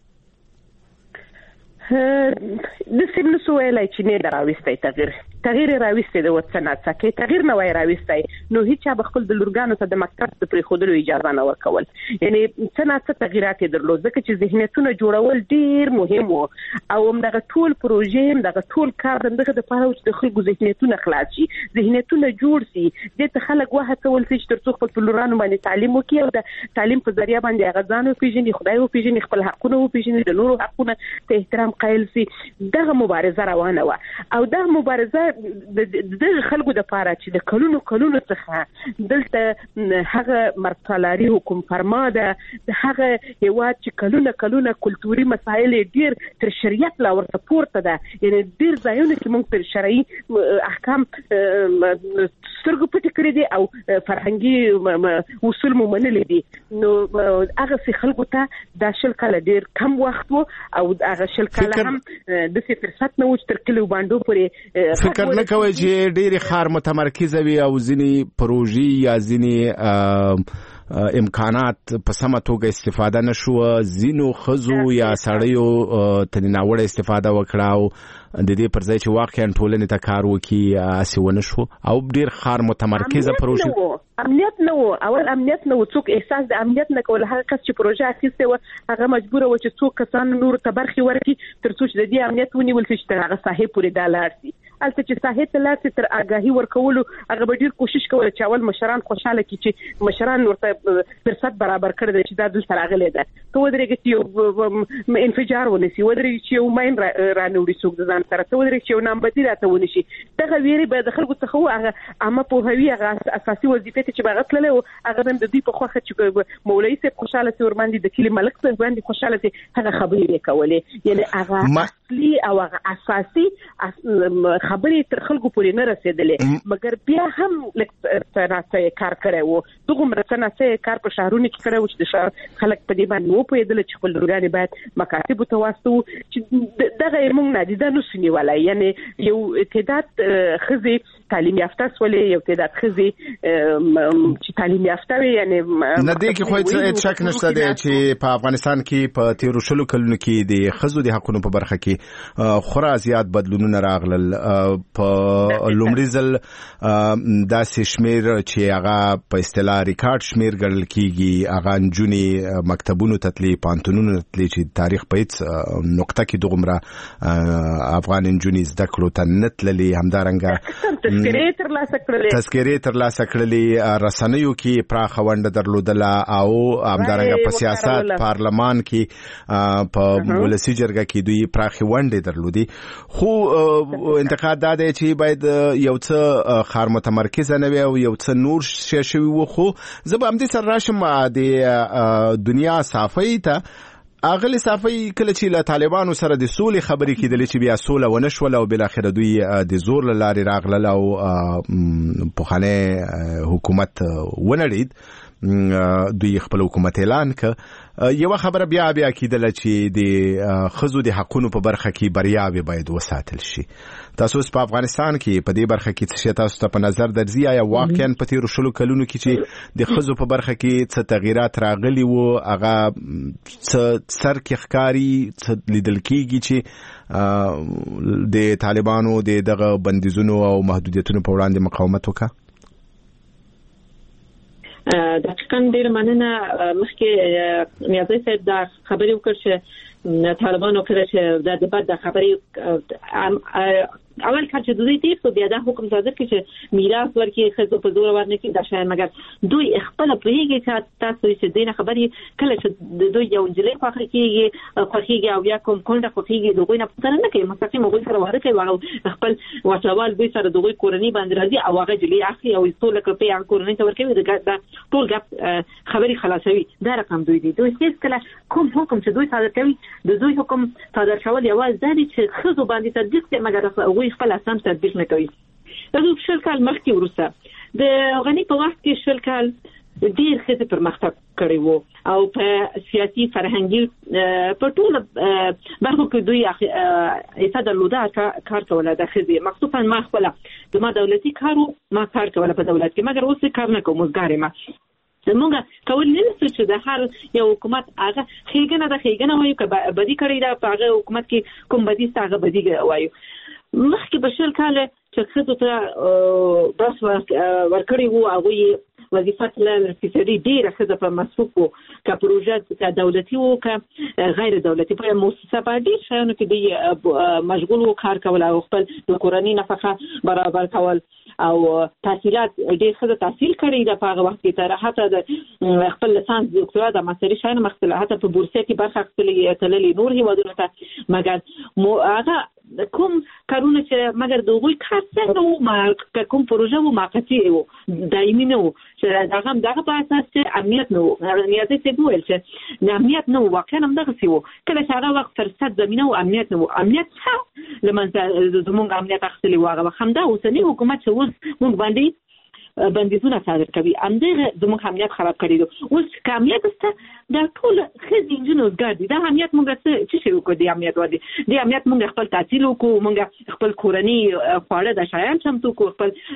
د سیمه سویلای چې نه دراوستي تغییر راوستي د وڅنات کې تغییر نه وای راوستي نو هیڅ به خپل د لورګانو ته د مکتب ته پرې خودلو اجازه نه ورکول یعنی څنګه تغیرات درلود ځکه چې ذهنیتونه جوړول ډیر مهم وو او همدغه ټول پروژې همدغه ټول کار دغه د پاره چې د خلکو ذهنیتونه خلاص شي ذهنیتونه جوړ شي د ته خلک وهڅول شي چې ترڅو خپل لورانو باندې تعلیم وکړي او د تعلیم په ذریعہ باندې هغه ځان او پیژني خدای او پیژني خپل حقونه او پیژني د نورو حقونه ته احترام قائل سي دغه مبارزه روانه و او دغه مبارزه د خلکو د پاره چې د کلونو څخه دلته هغه مرسالاري حکومت فرما ده هغه هیواد چې کلونه کلتوري مسایل ډیر تر شریعت لا ورته پورته ده یعنی ډیر ځایونه کې موږ تر شرعي احکام سترګو پټ کړی دي او فرهنګي اصول مو منلي دي نو هغه خلکو ته د شل کال ډیر کم وخت وو او هغه شل کال هم د څه فرصت نه و تر کلو باندې پورې فکر نه کوي چې ډېری خار متمرکز وي او ځینی پروژې یا ځینی امکانات په سمه توګه استفاده نشو زینو خزو یا سړیو تناوړه استفاده وکړاو د دې پر ځای چې واقعا ټولنې ته کار وکړي اسونه شو او ډېر خار متمرکزه پروژې امنیت نه و اول امنیت نه و څوک احساس د امنیت نه کول هغه کس چې پروژه اخیسته و هغه مجبور و چې څوک کسان نور ته برخي ورکړي تر څو چې د دې امنیت ونیول شي چې هغه صاحب پورې دالار شي البته چې صاحب ته لارسي تر آگاهي ورکولو هغه به ډیر کوشش کوي چې اول مشران خوشاله کړي چې مشران ورته فرصت برابر کړي چې دا د سراغله ده ته ودرېږي چې انفجار ونسي ودرېږي چې یو ماین رانوړي څوک د ځان سره ته ودرېږي چې یو نامبدي راته ونشي دغه ویری به د خلکو څخه هغه عامه پوهوي هغه اساسي وظیفه چې باغت له هغه د دې په خوخه چې مولوی سي خوشاله سي ور باندې د کلی ملک سي باندې خوشاله سي هغه خبرې کولې یعنی هغه اصلي او هغه اساسي خبرې تر خلکو پورې نه رسیدلې مګر بیا هم لکه کار کړی وو دغه مرسته کار په شهرونو کې کړی و چې د شهر خلک په دې باندې وو پوهېدل چې خپل لورګانې باید مکاتب ته واسطو چې دغه موږ نادیده نشو نیولای یعنی یو تعداد خزي تعلیم یافته سولې یو تعداد خزي چې تعلیم یافته وي یعنی نه دې کې خو هیڅ شک نشته دی چې په افغانستان کې په تیرو شلو کلونو کې د خزو د حقوقو په برخه کې خورا زیات بدلونونه راغلل په لومړي ځل داسې شمیر چې هغه په اصطلاح ریکارډ شمیر ګڼل کیږي هغه نجونې مکتبونو ته تللي پانتونونو ته تللي چې تاریخ په هیڅ نقطه کې دغومره افغان نجونې زده کړو ته نه تللي همدارنګه تذکرې ترلاسه کړلې رسنیو کې پراخه ونډه درلودله او همدارنګه په سیاست پارلمان کې په ولسي جرګه کې دوی پراخه ونډه درلودي خو انتقاد دا دی چې باید یو څه خار متمرکز نه وي او یو څه نور شي وو خو زه به هم دې سره راشم د دنیا صافي ته اغلی صافي کله چې له طالبانو سره د سولې خبرې کېدلې چې بیا سوله ونشول او بل اخر دوی د زور لارې راغله او په خانه حکومت ونړید دوی خپل حکومت اعلان ک. یو خبره بیا کیدله چې د خزو د حقونو په برخه کې بریاوي باید وساتل شي. تاسو په افغانستان کې په دې برخه کې څه تاسو ته په نظر درځي؟ یا واقعا په تیر شلو کلونو کې چې د خزو په برخه کې څه تغیرات راغلي وو هغه څه سر کې ښکاری څه لیدل کیږي چې د طالبانو د دغه بندیزونو او محدودیتونو په وړاندې مقاومت وکړي؟ دقیقاً ډېر مننه. مخکې نیازی صاحب دا خبرې وکړ چې طالبانو کړه چې دا د بعد د خبرې اول کار چې دوی تیر سو بیا دا حکم صادر کړي چې میراث ورکړي خزو په زور ورنکړي دا شاید مګر دوی خپل پریږي چې تاسو چې دینه خبرې کله چې دوی یو انجلۍ خوخيږي او یا کوم کونډه خوخيږي دوی نه پوښتنه نه کوي مستقیم موږ سره واره کوي او خپل وسوال دوی سره دوی کورنۍ باندې راځي او هغه جلی اخلي او ټول کپی ان کورنۍ ته ورکوي دا ټول خبرې خلاصوي. دا رقم دوی دي. دوی هیڅ کله کوم حکم چې دوی صادر کوي د دوی حکم صادر شول یوازې دا چې خزو باندې تطبیق کوي مګر خپل اساس تطبیق نه کوي. دا شل کال مخکې ورسته د غنی په وخت کې شل کال ډیر ښه پرمختګ کړی وو او په سیاسي فرهنګي په ټول برخو کې دوی ایسا درلوده کار کوله. د خزي مخصوصا ما خپل د ما دولتي کارو ما کار کوله په دولت کې مګر اوس کار نه کوم مزګارې ما زمونږ کول نه چې د هر یو حکومت هغه خېګنه وایو که بدی کړی دا په هغه حکومت کې کوم بدی ستاسو بدی وایو. مخکې بشل کاله چې خزو ته بس ورکړی وو هغه وظیفات له فیصدي ډیره خزه په مصروف وو که پروژه دولتي وو که غیر دولتي په مؤسسه باندې شایانو کې دی مشغول وو کار کول او خپل د کورنۍ نفقه برابر کول او تحصیلات ډیر خزه تحصیل کړی د هغه وخت کې تر حتی د خپل لیسانس ډاکټرا د ماستري شاین مختلفه حتی په بورسه کې برخه اخیستلې تللې نور هیوادونو ته مګر هغه کوم کارونه چې مګر دوی کار څنګه وو ما کوم پروژه وو موقتی وو دایمي نه وو چې دغه په اساس چې امنیت نه وو. نیازي څه ویل چې امنیت نه وو واقعا هم دغه سی وو کله چې هغه وخت فرصت زمينه او امنیت نه وو. امنیت څه لمنځه زموږ امنیت اخلي واغه همدا اوسنی حکومت چې اوس موږ باندې بندیزونه صادر کوي همدغه زموږ امنیت خراب کړی دی. اوس کامیاب است دا ټول خزي انجنونو ګرځي دا امنیت موږ څه شي وکړو. د امنیت ودی د امنیت موږ خپل تحصیل وکړو موږ خپل کورنۍ خواړه د شایان چمتو کو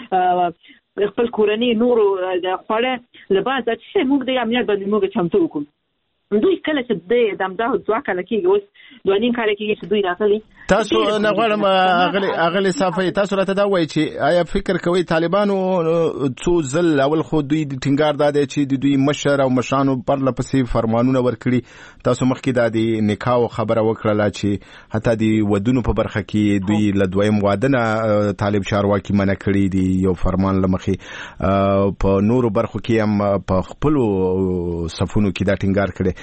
خپل کورنۍ نور د خواړه لباس د څه موږ د امنیت باندې موږ چمتو وکړو. دوی کله چې د دمداه ځواک لکه اوس دوانین کار کوي چې دوی راغلي. تاسو نه غواړم اغلی صافي تاسو راته دا وایي چې آیا فکر کوي طالبانو څو ځل اول خو دوی د ټینګار داده چې د دوی مشر او مشانو پر لپسې فرمانونه ورکړي. تاسو مخکې د نکاح خبره وکړه چې حتی د ودونو په برخه کې دوی له دویم واده نه طالب چارواکي منع کړي دي یو فرمان لمخې په نورو برخو کې هم په خپل صفونو کې دا ټینګار کړي.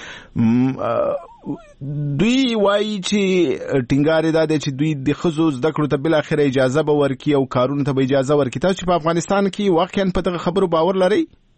دوی وایي چې ټینګار دا دی چې دوی د خزو زده کړو ته بل اخر اجازه به ورکړي او کارونو ته به اجازه ورکړي. تاسو په افغانستان کې واقعا په دغه خبرو باور لرئ؟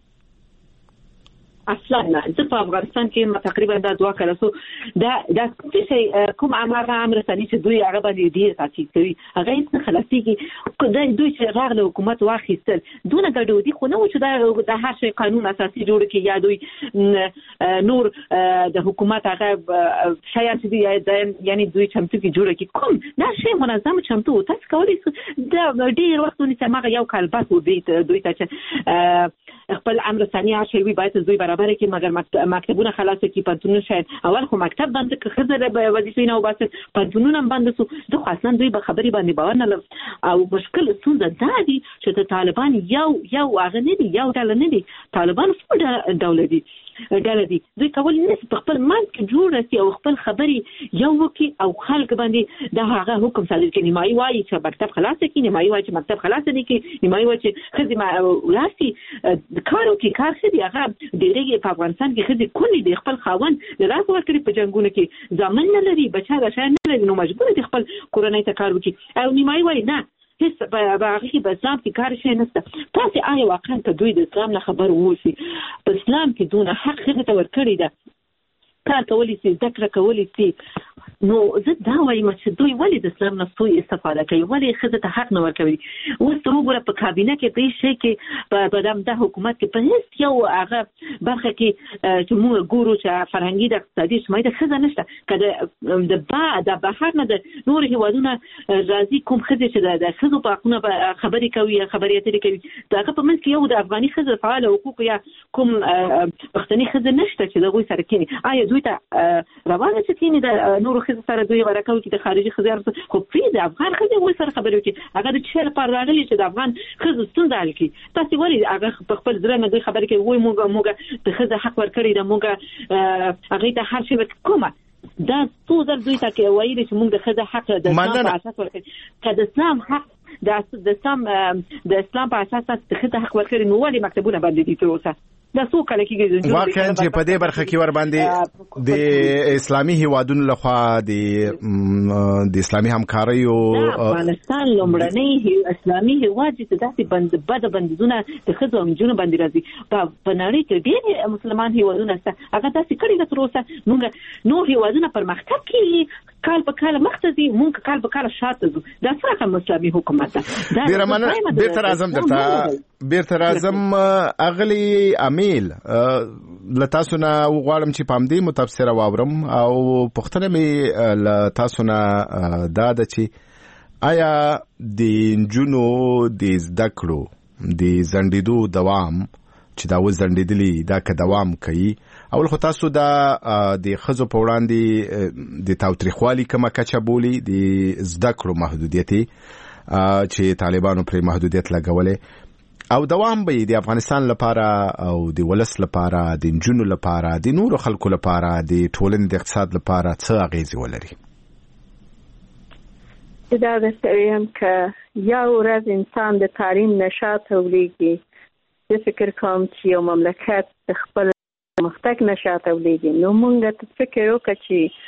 اصلا نه. زه په افغانستان کې تقریبا دا دوه کله سو دا څه کوم امر ثاني چې دوی هغه باندې ډیر تاکید کوي هغه هیڅ خلاصيږي دوی چې راغله حکومت واخیستل دونه ګډوډي خو نه و چې دا هر شی قانون اساسي جوړ کړي یا دوی نور د حکومت هغه شایان چې یعنی دوی چمتو کې جوړ کړي کوم دا شی منظم چمتو تاسو کولی دا ډیر وختونه سمغه یو کال بس دوی ته خپل امر ثاني شی وي باید دوی برابر کې مګر مکتبونه خلاص کی پنځونه شاید اول خو مکتب باندې که خزر وظیفې نه وباسي پنځونه باندې سو د خاصن دوی به خبري باندې باور نه او مشکل ستونزه دا دي چې طالبان یو هغه نه دي یو ډول نه دي طالبان څو ډول دي دوی کول نه په خپل منځ کې جوړ شي او خپل خبري یو وکي او خلک باندې دا هغه حکم صادر کړي نیمایي وایي چې مکتب خلاص کړي نیمایي وایي چې مکتب خلاص نه کړي نیمایي وایي چې خدي ولاسي کارو کې کار شي هغه ډېرې په افغانستان کې خدي کلی د خپل خاون د لاس ورکړي په جنگونو کې ځامن نه لري بچا راشه نه لري نو مجبور دي خپل کورنۍ ته کار وکړي او نیمایي وایي نه هیڅ په هغه کې په اسلام کې کار شي نشته. تاسو آیا واقعا ته دوی د اسلام نه خبر ووسی په اسلام کې دونه حق هغه ته ورکړی ده کار کولی سي ذکر کولی سي نو زه دا وایم چې دوی ولې د اسلام نه سوء استفاده کوي، ولې ښځې ته حق نه ورکوي. اوس ته وګوره په کابینه کې په هېڅ شی کې په دغه حکومت کې په هېڅ یو هغه برخه کې چې موږ ګورو چې فرهنګي د اقتصادي اجتماعي د ښځه نشته. که د بهر نه د نورو هېوادونه راځي کوم ښځې چې د ښځو په حقونو خبرې کوي یا خبرې اترې کوي، د هغه په منځ کې یو د افغاني ښځو فعال حقوق یا کوم پښتني ښځه نشته چې د هغوی سره کېني. آیا دوی ته روا ده چې کېني د نورو ښځو سره دوی ورکو کې د خارجي ښځو خو پرې د افغان ښځې هغوی سره خبرې وکړي. هغه د څه لپاره راغلي چې د افغان ښځو ستونزه حل کړي. تاسې ولې هغه په خپل زړه نه دوی خبرې کوي وایي موږ د ښځې حق ورکړی ده، موږ هغوی ته هر شی کومه دا څو ځل دوی ته ویلي چې موږ د ښځې حق د اسلام په اساس ورکړي. که د اسلام حق د اسلام په اساس د ښځې حق ورکړي نو ولې مکتبونه بند دي تر اوسه؟ دا څو کله کېږي واقعا چې په دې برخه کې ور باندې د اسلامي هیوادونو لخوا د اسلامي همکاریو افغانستان لومړنی اسلامي هیواد چې داسې بد بندیزونه د ښځو او نجونو باندې راځي په نړۍ کې ډېر مسلمان هیوادونه شته هغه داسې کړي ده تر اوسه. موږ نور هیوادونه پرمختګ کوي کال په کال مخته ځي، موږ کال په کال شاته ځو. دا څه رقم اسلامي حکومت ده؟ ډېره مننه. بیرته راځم اغلي امیل له تاسو نه وغواړم چې په همدې متبصره واورم او پوښتنه مې له تاسو نه دا ده چې آیا د نجونو د زده کړو د ځنډېدو دوام چې دا وځنډېدلي دا که دوام کوي، اول خو تاسو دا د ښځو په وړاندې د تاوتریخوالي کومه کچه بولي د زده کړو محدودیتي چې طالبانو پرې محدودیت لګولې، او دوام به د افغانستان لپاره او د ولس لپاره د نجونو لپاره د نورو خلکو لپاره د ټولنې د اقتصاد لپاره څه اغیزې ولري؟ دا درته وایم که یو ورځ انسان د تعلیم نشاط تولیږي، زه فکر کوم چې یو مملکت د خپل مختګ نشاط تولیږي، نو موږ ته فکر وکړو چې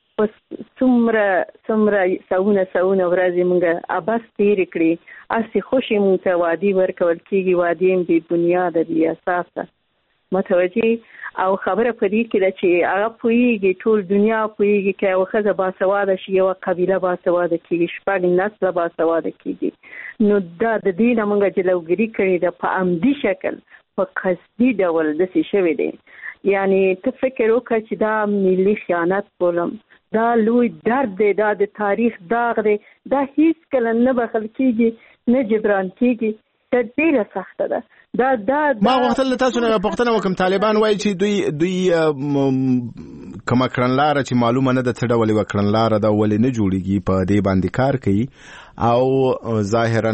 څومره ساونه ورځې موږ عباس تېرې کړې، هسې خوشې موږ ته وعدې ورکول کېږي، وعدې هم بې بنیاده بې اساسه متوجه. او خبره په دې کې ده چې هغه پوهېږي، ټول دنیا پوهېږي که یوه ښځه باسواده شي یوه قبیله باسواده کېږي، 6 نسله باسواده کېږي. نو دا د دې نه موږ جلوګیري کړې ده په عمدي شکل، په قصدي ډول داسې شوی دی. یعنی ته فکر وکړه چې دا ملي خیانت بولم، دا لوی درد دی، دا د تاریخ داغ دی، دا هیڅ کله نه بخښل کېږي نه جبران کېږي. دا ډېره سخته ده. ما غوښتل تاسو نه پوښتنه وکم، طالبان وایي چې دوی کومه کړنلاره چې معلومه نه ده څه ډول یوه کړنلاره ده ولې نه جوړېږي په دې باندې کار کوي او ظاهرا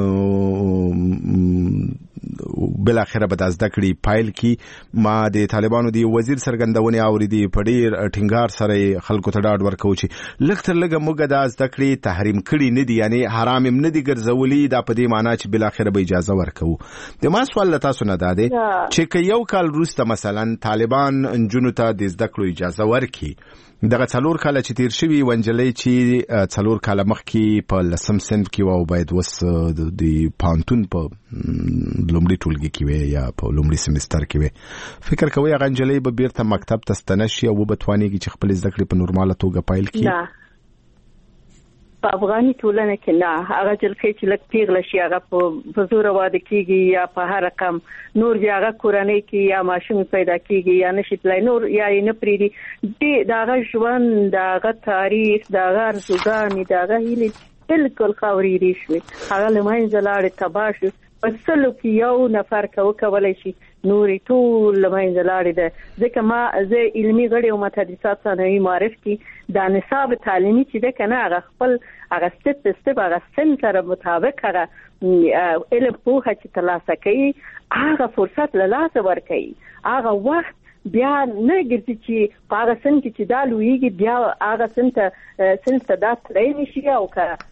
بالاخره به د زده کړې پایل کی. ما د طالبانو د وزیر څرګندونې اوریدي په ډېر ټینګار سره خلکو ته ډاډ ورکوي چې لږ تر لږه موږ د زده کړې تحریم کړي نه دي، یعنی حرام هم نه دي ګرځولي، دا په دې معنی چې بالاخره به اجازه ورکوو. د ما سوال له تاسو نه دا دی چې که یو کال وروسته مثلا طالبان نجونو ته د زده کړو اجازه ورکړي، دغه 4 کاله چې تیر شوي ونجلۍ چې 4 کاله مخکې په 10م صنف کې وه او باید اوس د پوهنتون په لومړي ټولګي کې وي یا په لومړي سیمستر کې وي، فکر کوئ هغه نجلۍ به بیرته مکتب ته ستنه شي او به توانېږي چې خپلې زده کړې په نورماله توګه پیل کړي؟ په افغاني ټولنه کې نه. هغه جلکې چې لږ پیغله شي هغه په زوره واده کېږي یا په هر رقم نور بیا هغه کورنۍ کې یا ماشوم پیدا کېږي یا نشي تللی نور یا یې نه پرېږدي. د هغه ژوند، د هغه تاریخ، د هغه ارزوګانې، د هغه هیلې بالکل خاورېدې شوې، هغه له منځه لاړې، تباه شو. په 100 کې یو نفر وکولی شي، نورې ټول له منځه لاړې ده. ځکه زه علمي غړي او متحدثات ثانوي معرف کې دا نصاب تعلیمي چې ده که نه هغه خپل هغه سټپ په سټپ هغه سن سره مطابق هغه علم پوهه چې ترلاسه کوي هغه فرصت له لاسه ورکوي. هغه وخت بیا نه ګرځي چې په هغه سن کې چې دا لویږي بیا هغه سن ته دا تللی نه شي او که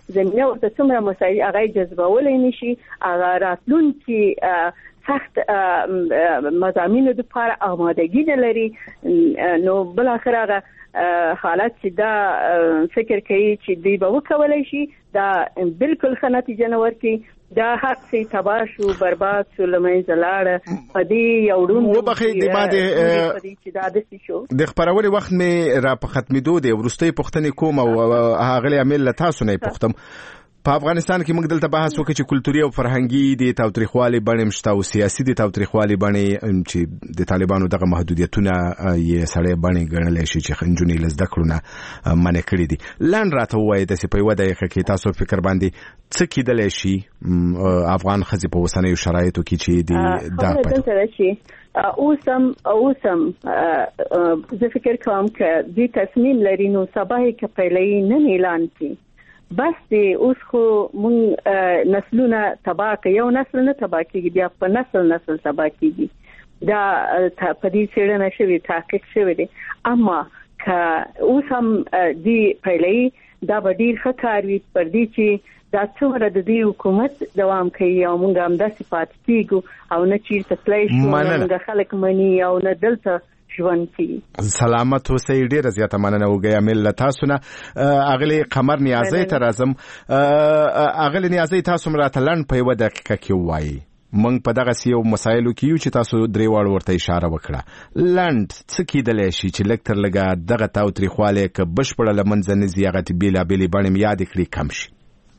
زمینه ورته څومره مساعد هغه جذبولای نشي هغه راتلونکي سخت مضامینو د لپاره آمادګي نه لري نو بل اخر هغه حالت چې دا فکر کوي چې دی به وکولای شي دا بالکل ښه نتیجه نه ورکړي دا حق سي تباه شو برباد شو لمنځه لاړه په دې یو ډول وبخې د باندې چې دا د شو د خبرولې وخت مې را په ختمېدو دی ورستۍ پوښتنې کوم او هغه عامل له تاسو نه پوښتم په افغانستان کې موږ دلته بحث وکړو چې کلتوري او فرهنګي د تاوتریخوالي بڼې مشته او سیاسي د تاوتریخوالي بڼې چې د طالبانو دغه محدودیتونه یې سړی بڼې ګڼلی شي چې نجونې له زده کړو نه منع کړي دي لاندې راته ووایئ داسې په یوه دقیقه کې تاسو فکر باندې څه کیدلی شي افغان ښځې په اوسنیو شرایطو کې چې دا دلته شي اوسم زه فکر کوم که دې تصمیم لري نو سبا یې که پیلوي نن اعلان کړي بس دی اوس خو مونږ نسلونه تباه کوي یو نسل نه تباه کیږي بیا په نسل تباه کیږي دا په دې څېړنه شوی تحقیق شوی دی اما که اوس هم دی پیلوي دا به ډیر ښه کار وي پر دې چې دا څومره د دې حکومت دوام کوي او مونږ هم داسې پاتې کیږو او نه چیرته تللی شو مونږ خلک مني او نه دلته سلامت اوسئ ډیره زیاته مننه وګیا مل تاسو نه اغلی قمر نیازی ته راځم اغلی نیازی تاسو راته لنډ په یوه دقیقه کې وایي موږ په دغه یو مسایلو کې یو چې تاسو درې واړو ورته اشاره وکړه لنډ څه کیدلی شي چې لږ تر لږه دغه تاوتریخوالی که بشپړه له منځه نه ځي هغه بېلابېلې بڼې مې یادې کړي کم شي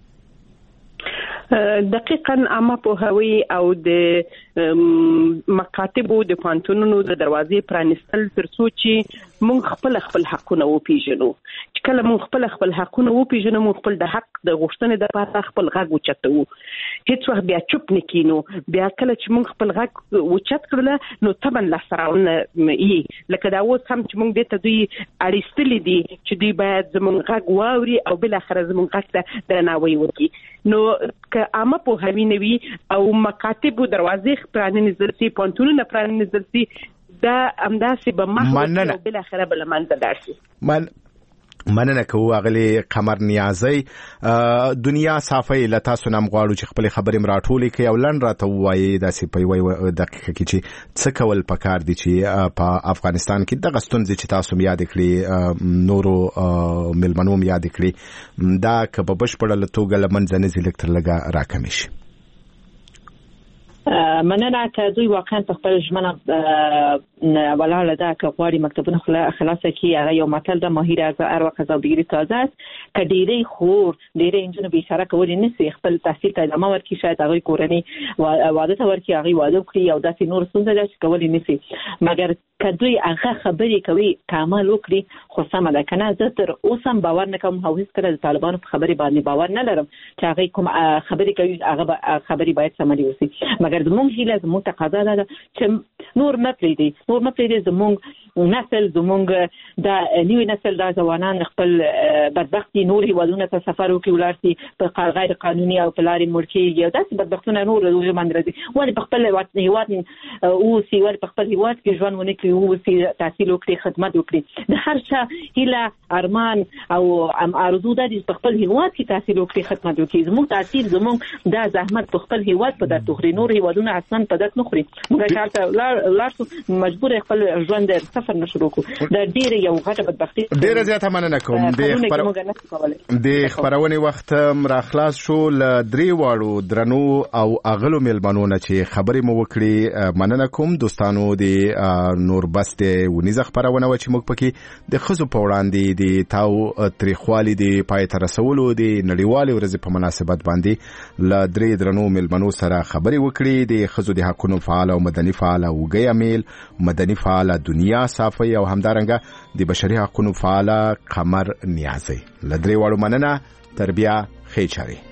دقیقاً عامه پوهاوی او د مکاتبو د پوهنتونونو د دروازې پرانیستل تر څو چې موږ خپل حقونه وپیژنو چې کله موږ خپل حقونه وپیژنو موږ خپل د حق د غوښتنې لپاره خپل غږ اوچتوو هیڅ وخت بیا چوپ نه کینو بیا کله چې موږ خپل غږ اوچت کړل نو طبعا لاسراونه یې لکه دا اوس هم چې موږ دې ته دوی اړیستلي دي چې دوی باید زموږ غږ واوري او بالاخره زموږ غږ ته درناوی وکړي نو که عامه پوهاوی نه وي او مکاتبو دروازې پرانیستل شي پوهنتونونه پرانیستل شي دا همداسې به مخکې او بالاخره به له منځه لاړ شي مننه کوو اغلی قمر نیازی دنیا صافی له تاسو نه غواړو چې خپل خبرې مراټولې کړئ او لنډ راته ووایئ داسې په یوه دقیقه کې چې څه کول پکار دي چې په افغانستان کې دغه ستونزې چې تاسو یاد کړي نورو ملمنو یاد کړي دا که په بشپړه توګه له منځه نه ځي لږ تر لږه راکمې شي مننه که دوی واقعا په خپل ژمنه ولاړه ده که غواړي مکتبونه خلاصه کړي هغه یو متل ده ماهر از هر وخت از بگیری تازه است که ډیری خور ډیری انجونو بیچاره کولی نشي خپل تحصیل ته ادامه ورکړي شاید هغوی کورنۍ واده ته ورکړي هغوی واده وکړي او داسې نور ستونزه ده چې کولی نشي مګر که دوی هغه خبرې کوي که عمل وکړي خو سمه ده که نه زه تر اوسه هم باور نه کوم او هېڅکله د طالبانو په خبرې باندې باور نه لرم چې هغوی کوم خبرې کوي هغه خبرې باید سمې اوسي مګر زموږ هیله زموږ تقاضا ده چې نور نه پرېږدي زموږ نسل زموږ د نوي نسل د ځوانان خپل بدبختي نور هیوادونو ته سفر وکړي ولاړ شي په غیر قانوني او په لارې مړ کېږي او داسې بدبختونه نور باندې راځي ولې په خپل هیواد اوسي ولې په خپل هیواد کې ژوند ونه کړي اوسي تحصیل وکړي خدمت وکړي د هر چا هیله ارمان او آرزو ده چې په خپل هیواد کې تحصیل وکړي خدمت وکړي زموږ تحصیل زموږ د زحمت په خپل هیواد په درد وخوري نور هیوادونه اصلا په درد نه خوري موږ هلته لاړ شو مجبور خپل ژوند سفر نه شروع کړو دا ډېره یو غټه بدبختي ډېره زیاته مننه کوم د خپرونې وخت را خلاص شو له درې واړو درنو او اغلو مېلمنو نه چې خبرې مو وکړي مننه کوم دوستانو د نور بس د ونیزه خپرونه و چې موږ پکې د ښځو په وړاندې د تاوتریخوالي د پای ته رسولو د نړیوالې ورځې په مناسبت باندې له درې درنو مېلمنو سره خبرې وکړي د ښځو د حقونو فعال او مدني فعال وګی امیل مدني فعال دنیا صافی او همدارنګه د بشري حقونو فعال قمر نیازی له درې واړو مننه تر بیا ښې چارې